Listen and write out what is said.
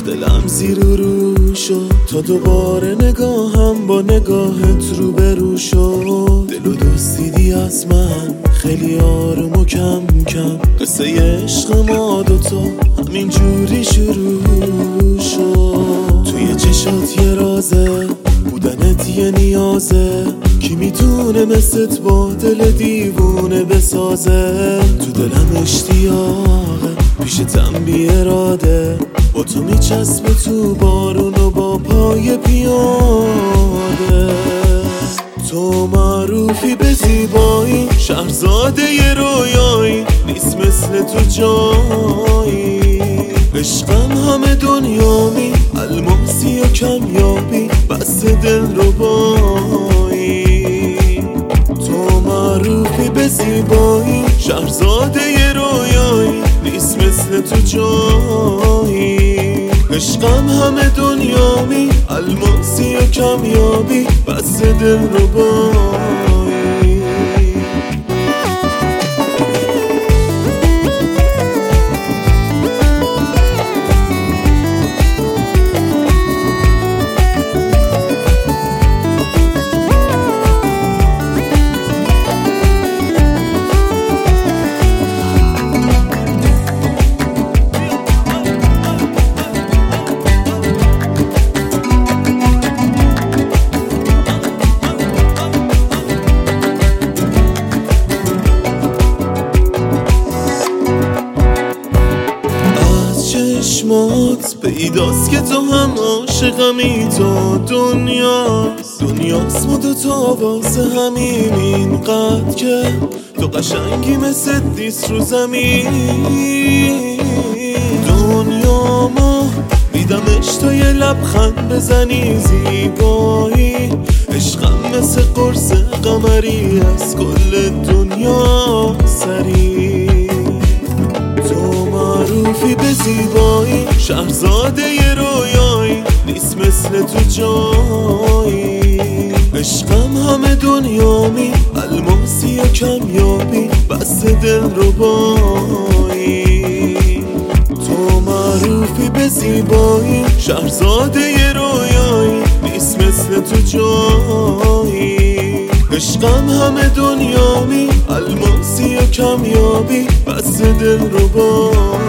دلم زیر و رو شد تا دوباره نگاهم با نگاهت روبرو شد. دل و دزدیدی از من خیلی آروم و کم کم، قصه عشق ما دوتا همین جوری شروع شد. توی چشات یه رازه، بودنت یه نیازه، کی میتونه مثلت با دل دیوونه بسازه. تو دلم اشتیاقه، پیشتم بی اراده، با تو میچسبه تو بارون و با پای پیاده. تو معروفی به زیبایی، شهرزاده ی رویایی، نیست مثل تو جایی. عشقم همه دنیامی، الماسی و کمیابی، بس دل ربایی. تو معروفی به زیبایی، شهرزاده ی رویایی، نیست مثل تو جایی. عشقم همه دنیامی، الماسی و کمیابی، بس دل ربایی. چشمات پیداست که تو هم عاشقمی، تو دنیاست ما دوتا واسه همین، اینقدر که تو قشنگی مثل دیس رو زمین. دنیا ما دیدمش تا یه لبخند بزنی زیبایی. عشقم مثل قرص قمری، از کل دنیا سری. معروفی به زیبایی، شهرزاده ی رویایی، نیست مثل تو جایی. عشقم همه دنیامی، الماسی و کمیابی، بس دل ربایی. تو معروفی به زیبایی، شهرزاده ی رویایی، نیست مثل تو جایی. عشقم همه دنیامی، الماسی و کمیابی، بس دل ربایی.